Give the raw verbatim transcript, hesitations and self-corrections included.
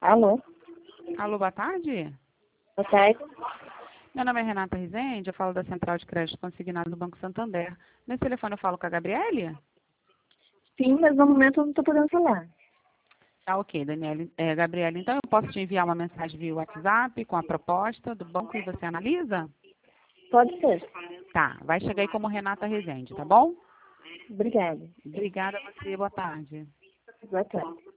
Alô? Alô, boa tarde. Boa tarde. Meu nome é Renata Rezende, eu falo da Central de Crédito Consignado do Banco Santander. Nesse telefone eu falo com a Gabriele? Sim, mas no momento eu não estou podendo falar. Tá ok, Daniela. É, Gabriela, então eu posso te enviar uma mensagem via WhatsApp com a proposta do banco e você analisa? Pode ser. Tá, vai chegar aí como Renata Rezende, tá bom? Obrigada. Obrigada a você, boa tarde. Boa tarde.